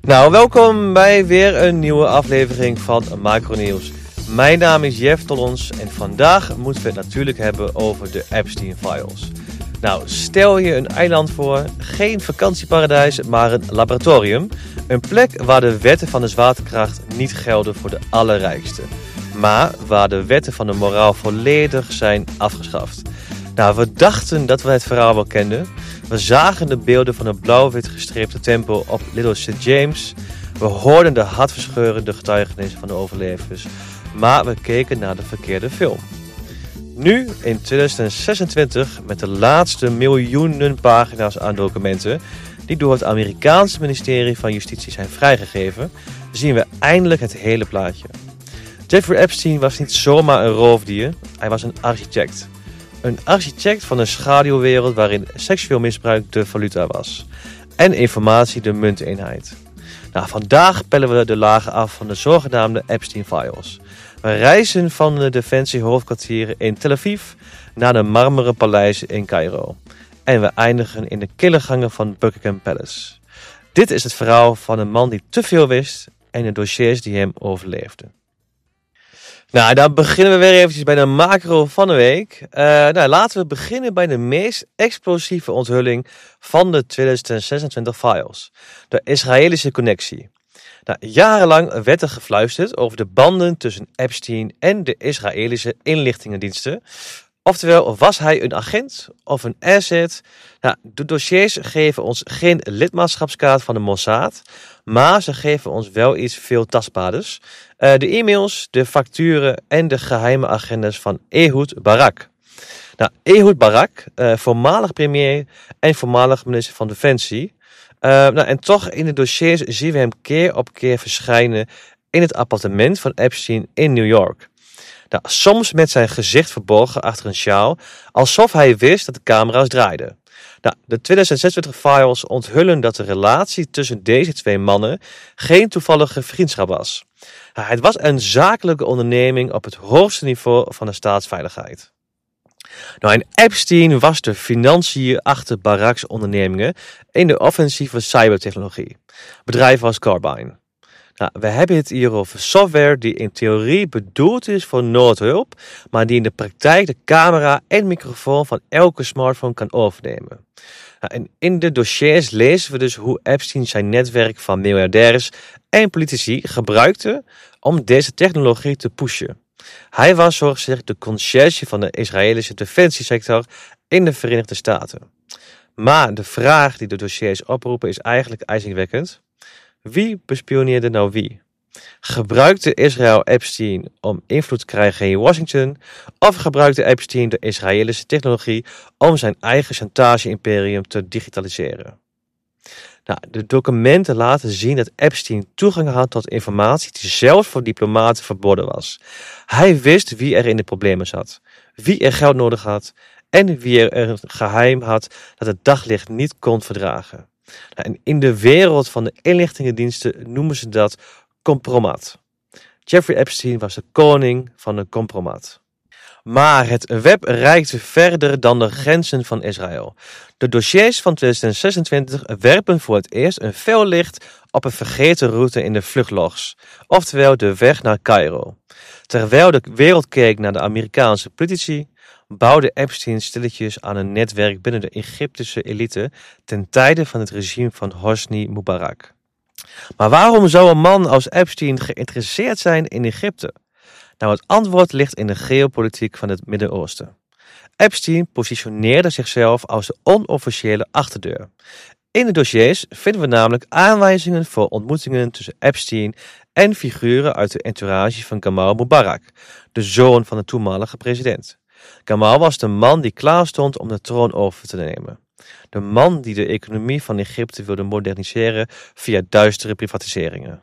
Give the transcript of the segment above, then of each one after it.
Nou, welkom bij weer een nieuwe aflevering van Macronieuws. Mijn naam is Jeff Tollens en vandaag moeten we het natuurlijk hebben over de Epstein-files. Nou, stel je een eiland voor, geen vakantieparadijs, maar een laboratorium. Een plek waar de wetten van de zwaartekracht niet gelden voor de allerrijksten. Maar waar de wetten van de moraal volledig zijn afgeschaft. Nou, we dachten dat we het verhaal wel kenden. We zagen de beelden van een blauw-wit gestreepte tempel op Little St. James. We hoorden de hartverscheurende getuigenissen van de overlevers. Maar we keken naar de verkeerde film. Nu, in 2026, met de laatste miljoenen pagina's aan documenten die door het Amerikaanse ministerie van Justitie zijn vrijgegeven, zien we eindelijk het hele plaatje. Jeffrey Epstein was niet zomaar een roofdier, hij was een architect. Een architect van een schaduwwereld waarin seksueel misbruik de valuta was. En informatie de munteenheid. Nou, vandaag pellen we de lagen af van de zogenaamde Epstein-files. We reizen van de Defensie-hoofdkwartieren in Tel Aviv naar de marmeren paleizen in Cairo. En we eindigen in de kille gangen van Buckingham Palace. Dit is het verhaal van een man die te veel wist en de dossiers die hem overleefden. Nou, dan beginnen we weer eventjes bij de macro van de week. Laten we beginnen bij de meest explosieve onthulling van de 2026 files. De Israëlische connectie. Nou, jarenlang werd er gefluisterd over de banden tussen Epstein en de Israëlische inlichtingendiensten. Oftewel, was hij een agent of een asset? Nou, de dossiers geven ons geen lidmaatschapskaart van de Mossad, maar ze geven ons wel iets veel tastbaarders. De e-mails, de facturen en de geheime agendas van Ehud Barak. Nou, Ehud Barak, voormalig premier en voormalig minister van Defensie. En toch in de dossiers zien we hem keer op keer verschijnen in het appartement van Epstein in New York. Nou, soms met zijn gezicht verborgen achter een sjaal, alsof hij wist dat de camera's draaiden. Nou, de 2026 files onthullen dat de relatie tussen deze twee mannen geen toevallige vriendschap was. Het was een zakelijke onderneming op het hoogste niveau van de staatsveiligheid. Nou, en Epstein was de financier achter Baraks ondernemingen in de offensieve cybertechnologie. Bedrijf was Carbine. Nou, we hebben het hier over software die in theorie bedoeld is voor noodhulp, maar die in de praktijk de camera en microfoon van elke smartphone kan overnemen. Nou, en in de dossiers lezen we dus hoe Epstein zijn netwerk van miljardairs en politici gebruikte om deze technologie te pushen. Hij was zogezegd de conciërge van de Israëlische defensiesector in de Verenigde Staten. Maar de vraag die de dossiers oproepen is eigenlijk ijzingwekkend. Wie bespioneerde nou wie? Gebruikte Israël Epstein om invloed te krijgen in Washington? Of gebruikte Epstein de Israëlische technologie om zijn eigen chantage-imperium te digitaliseren? Nou, de documenten laten zien dat Epstein toegang had tot informatie die zelfs voor diplomaten verboden was. Hij wist wie er in de problemen zat, wie er geld nodig had en wie er een geheim had dat het daglicht niet kon verdragen. Nou, en in de wereld van de inlichtingendiensten noemen ze dat compromat. Jeffrey Epstein was de koning van de compromat. Maar het web reikte verder dan de grenzen van Israël. De dossiers van 2026 werpen voor het eerst een fel licht op een vergeten route in de vluchtlogs, oftewel de weg naar Cairo. Terwijl de wereld keek naar de Amerikaanse politici, bouwde Epstein stilletjes aan een netwerk binnen de Egyptische elite ten tijde van het regime van Hosni Mubarak. Maar waarom zou een man als Epstein geïnteresseerd zijn in Egypte? Nou, het antwoord ligt in de geopolitiek van het Midden-Oosten. Epstein positioneerde zichzelf als de onofficiële achterdeur. In de dossiers vinden we namelijk aanwijzingen voor ontmoetingen tussen Epstein en figuren uit de entourage van Gamal Mubarak, de zoon van de toenmalige president. Gamal was de man die klaar stond om de troon over te nemen. De man die de economie van Egypte wilde moderniseren via duistere privatiseringen.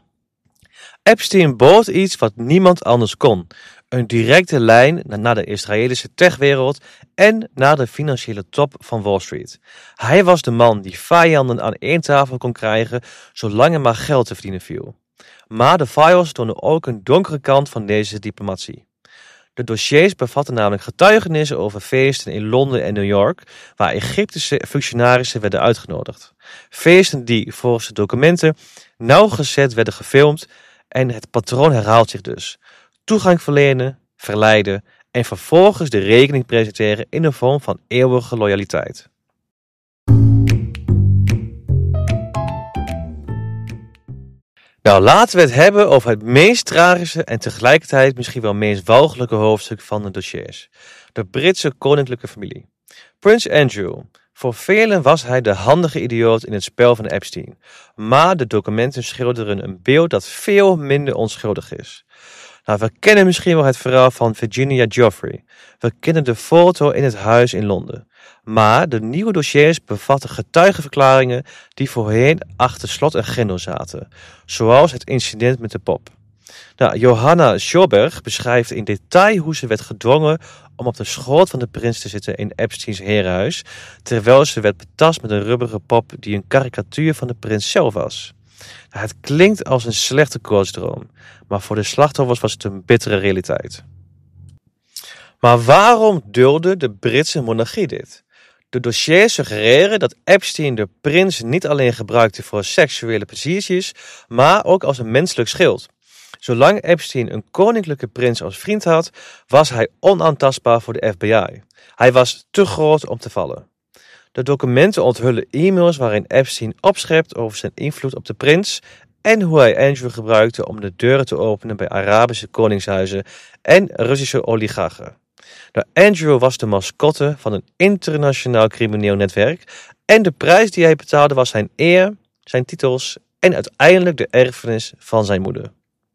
Epstein bood iets wat niemand anders kon. Een directe lijn naar de Israëlische techwereld en naar de financiële top van Wall Street. Hij was de man die vijanden aan één tafel kon krijgen zolang er maar geld te verdienen viel. Maar de files tonen ook een donkere kant van deze diplomatie. De dossiers bevatten namelijk getuigenissen over feesten in Londen en New York, waar Egyptische functionarissen werden uitgenodigd. Feesten die volgens de documenten nauwgezet werden gefilmd en het patroon herhaalt zich dus. Toegang verlenen, verleiden en vervolgens de rekening presenteren in de vorm van eeuwige loyaliteit. Nou, laten we het hebben over het meest tragische en tegelijkertijd misschien wel meest walgelijke hoofdstuk van de dossiers. De Britse koninklijke familie. Prins Andrew. Voor velen was hij de handige idioot in het spel van Epstein. Maar de documenten schilderen een beeld dat veel minder onschuldig is. Nou, we kennen misschien wel het verhaal van Virginia Giuffre. We kennen de foto in het huis in Londen. Maar de nieuwe dossiers bevatten getuigenverklaringen die voorheen achter slot en grendel zaten. Zoals het incident met de pop. Nou, Johanna Schoberg beschrijft in detail hoe ze werd gedwongen om op de schoot van de prins te zitten in Epsteins herenhuis, terwijl ze werd betast met een rubberen pop die een karikatuur van de prins zelf was. Nou, het klinkt als een slechte koortsdroom, maar voor de slachtoffers was het een bittere realiteit. Maar waarom duldde de Britse monarchie dit? De dossiers suggereren dat Epstein de prins niet alleen gebruikte voor seksuele pleziertjes, maar ook als een menselijk schild. Zolang Epstein een koninklijke prins als vriend had, was hij onaantastbaar voor de FBI. Hij was te groot om te vallen. De documenten onthullen e-mails waarin Epstein opschept over zijn invloed op de prins en hoe hij Andrew gebruikte om de deuren te openen bij Arabische koningshuizen en Russische oligarchen. Nou, Andrew was de mascotte van een internationaal crimineel netwerk en de prijs die hij betaalde was zijn eer, zijn titels en uiteindelijk de erfenis van zijn moeder.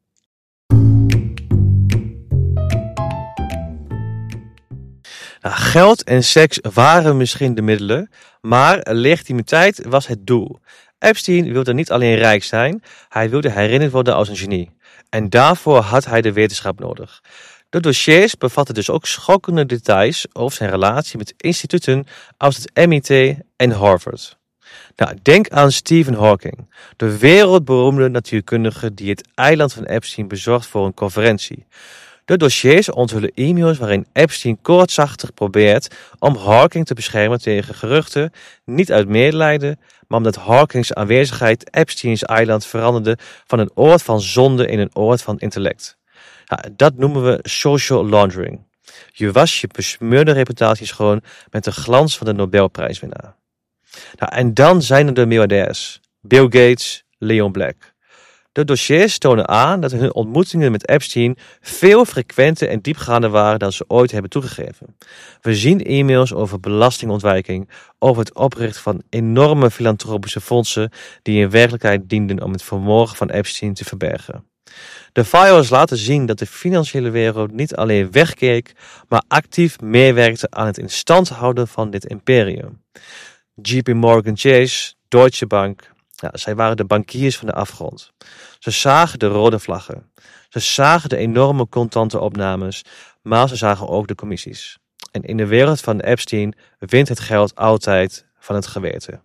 Nou, geld en seks waren misschien de middelen, maar legitimiteit was het doel. Epstein wilde niet alleen rijk zijn, hij wilde herinnerd worden als een genie. En daarvoor had hij de wetenschap nodig. De dossiers bevatten dus ook schokkende details over zijn relatie met instituten als het MIT en Harvard. Nou, denk aan Stephen Hawking, de wereldberoemde natuurkundige die het eiland van Epstein bezocht voor een conferentie. De dossiers onthullen e-mails waarin Epstein koortsachtig probeert om Hawking te beschermen tegen geruchten, niet uit medelijden, maar omdat Hawkings aanwezigheid Epsteins eiland veranderde van een oord van zonde in een oord van intellect. Ja, dat noemen we social laundering. Je was je besmeurde reputatie schoon met de glans van de Nobelprijswinnaar. Nou, en dan zijn er de miljardairs. Bill Gates, Leon Black. De dossiers tonen aan dat hun ontmoetingen met Epstein veel frequenter en diepgaander waren dan ze ooit hebben toegegeven. We zien e-mails over belastingontwijking, over het oprichten van enorme filantropische fondsen die in werkelijkheid dienden om het vermogen van Epstein te verbergen. De files laten zien dat de financiële wereld niet alleen wegkeek, maar actief meewerkte aan het in stand houden van dit imperium. JP Morgan Chase, Deutsche Bank, zij waren de bankiers van de afgrond. Ze zagen de rode vlaggen. Ze zagen de enorme contante opnames, maar ze zagen ook de commissies. En in de wereld van Epstein wint het geld altijd van het geweten.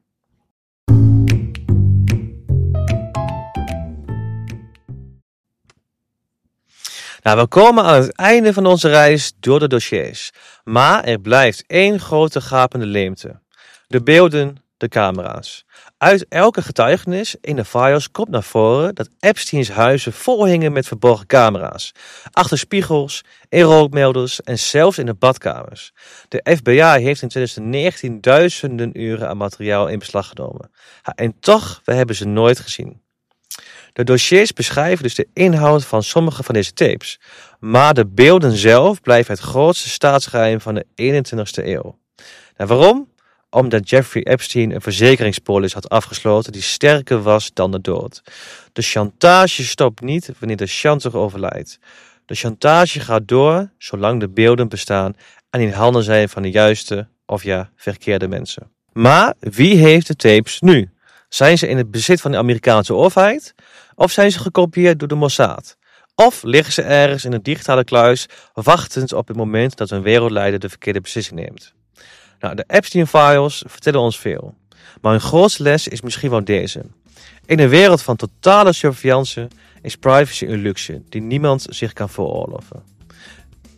Nou, we komen aan het einde van onze reis door de dossiers. Maar er blijft één grote gapende leemte. De beelden, de camera's. Uit elke getuigenis in de files komt naar voren dat Epsteins huizen vol hingen met verborgen camera's. Achter spiegels, in rookmelders en zelfs in de badkamers. De FBI heeft in 2019 duizenden uren aan materiaal in beslag genomen. En toch, we hebben ze nooit gezien. De dossiers beschrijven dus de inhoud van sommige van deze tapes. Maar de beelden zelf blijven het grootste staatsgeheim van de 21ste eeuw. Nou, waarom? Omdat Jeffrey Epstein een verzekeringspolis had afgesloten die sterker was dan de dood. De chantage stopt niet wanneer de chanter overlijdt. De chantage gaat door zolang de beelden bestaan en in handen zijn van de juiste of verkeerde mensen. Maar wie heeft de tapes nu? Zijn ze in het bezit van de Amerikaanse overheid? Of zijn ze gekopieerd door de Mossad? Of liggen ze ergens in een digitale kluis, wachtend op het moment dat een wereldleider de verkeerde beslissing neemt? Nou, de Epstein-files vertellen ons veel. Maar een grootste les is misschien wel deze. In een wereld van totale surveillance is privacy een luxe die niemand zich kan veroorloven.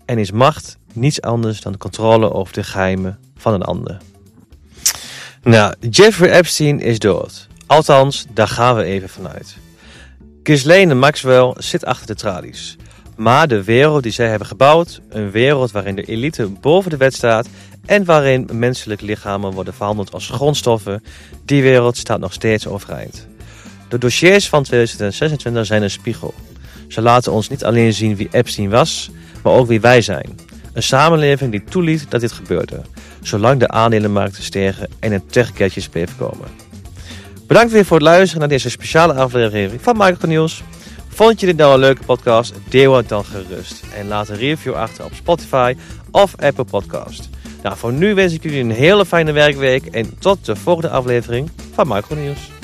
En is macht niets anders dan de controle over de geheimen van een ander. Nou, Jeffrey Epstein is dood. Althans, daar gaan we even vanuit. Ghislaine Maxwell zit achter de tralies. Maar de wereld die zij hebben gebouwd, een wereld waarin de elite boven de wet staat en waarin menselijke lichamen worden verhandeld als grondstoffen, die wereld staat nog steeds overeind. De dossiers van 2026 zijn een spiegel. Ze laten ons niet alleen zien wie Epstein was, maar ook wie wij zijn. Een samenleving die toeliet dat dit gebeurde, zolang de aandelenmarkten stegen en er tech-gadgets bleven komen. Bedankt weer voor het luisteren naar deze speciale aflevering van Macronieuws. Vond je dit nou een leuke podcast? Deel het dan gerust. En laat een review achter op Spotify of Apple Podcast. Nou, voor nu wens ik jullie een hele fijne werkweek en tot de volgende aflevering van Macronieuws.